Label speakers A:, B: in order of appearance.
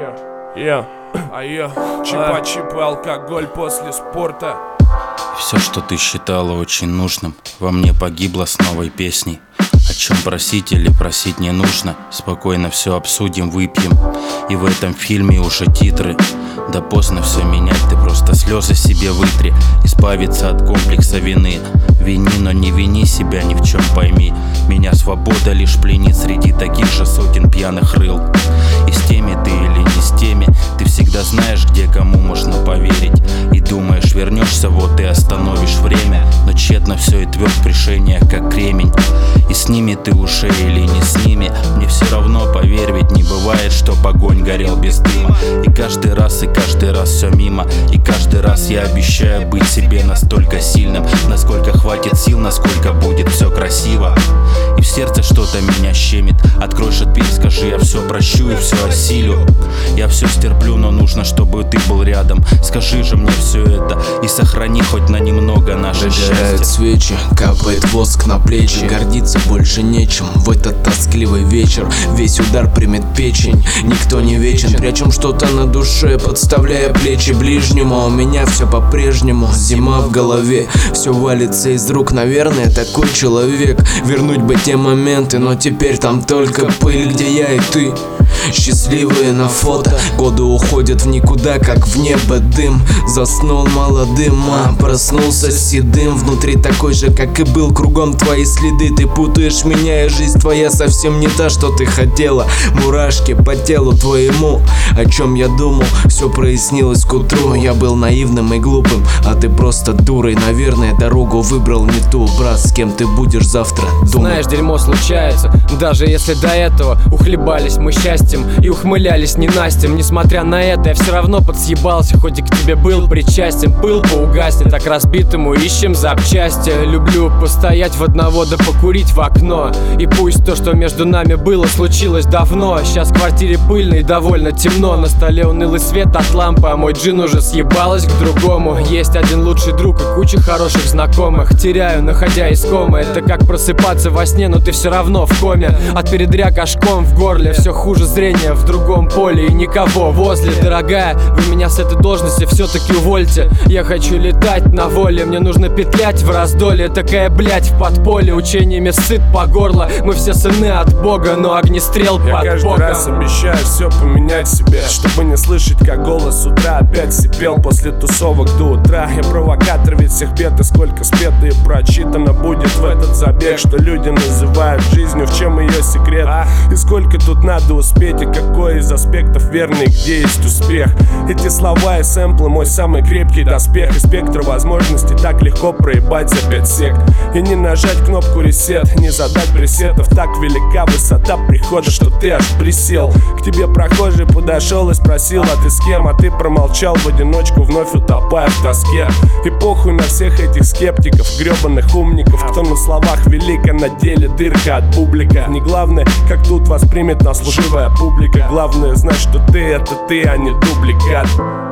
A: Чипа-чипы, алкоголь после спорта.
B: Все, что ты считала очень нужным, во мне погибло с новой песней. О чем просить или просить не нужно, спокойно все обсудим, выпьем. И в этом фильме уже титры. Да поздно все менять, ты просто слезы себе вытри. Избавиться от комплекса вины. Вини, но не вини себя ни в чем, пойми. Меня свобода лишь пленит среди таких же сотен пьяных рыл. И с теми ты или не с теми, ты всегда знаешь, где кому можно поверить. И думаешь, вернешься, вот и остановишь время. Но тщетно все и тверд в решениях, как кремень. И с ними ты уже или не с ними, мне все равно, поверь, ведь не бывает, что огонь горел без дыма. И каждый раз все мимо. И каждый раз я обещаю быть себе настолько сильным, насколько хватит сил, насколько будет все красиво. И в сердце что-то меня щемит. Открой шатпиль, скажи, я все прощу и все осилю. Я все стерплю, но нужно, чтобы ты был рядом. Скажи же мне все это и сохрани хоть на немного наше счастье.
C: Горят свечи, капает воск на плечи. Гордиться больше нечем в этот тоскливый вечер. Весь удар примет печень, никто не вечен. Прячем что-то на душе, подставляя плечи ближнему. У меня все по-прежнему, зима в голове. Все валится из рук, наверное, такой человек. Вернуть бы те моменты, но теперь там только пыль. Где я и ты, счастливые на фото. Годы уходят в никуда, как в небо дым. Заснул молодым, а проснулся седым. Внутри такой же, как и был, кругом твои следы. Ты путаешь меня, и жизнь твоя совсем не та, что ты хотела. Мурашки по телу твоему. О чем я думал, все прояснилось к утру. Я был наивным и глупым, а ты просто дурой. Наверное, дорогу выбрал не ту. Брат, с кем ты будешь завтра, думай.
D: Знаешь, дерьмо случается, даже если до этого ухлебались мы счастьем и ухмылялись ненастьем. Несмотря на это, я все равно подсъебался, хоть и к тебе был причастен. Пыл поугаснет, так разбитому ищем запчасти. Люблю постоять в одного да покурить в окно. И пусть то, что между нами было, случилось давно. Сейчас в квартире пыльно и довольно темно. На столе унылый свет от лампы, а мой джин уже съебалась к другому. Есть один лучший друг и куча хороших знакомых. Теряю, находя искомое. Это как просыпаться во сне, но ты все равно в коме. От передряг ошком в горле, все хуже зрения в другом поле и никого возле. Дорогая, вы меня с этой должности все-таки увольте. Я хочу летать на воле, мне нужно петлять в раздолье. Такая блядь в подполье, учениями сыт по горло. Мы все сыны от Бога, но огнестрел под боком.
A: Я каждый раз обещаю все поменять себе, чтобы не слышать, как голос с утра опять сипел после тусовок до утра. Я провокатор ведь всех бед, и сколько спето и прочитано будет в этот забег, что люди называют жизнью, в чем ее секрет. И сколько тут надо успеть, и какой из аспектов верный, где есть успех. Эти слова и сэмплы мой самый крепкий доспех. И спектр возможностей так легко проебать за 5 сек. И не нажать кнопку ресет, не задать пресетов. Так велика высота прихода, что ты аж присел. К тебе прохожий подошел и спросил, а ты с кем? А ты промолчал в одиночку, вновь утопая в тоске. И похуй на всех этих скептиков, гребаных умников, кто на словах велик, а на деле дырка от бублика. Не главное, как тут воспримет нас лживая публика. Главное знать, что ты это ты, а не дубликат.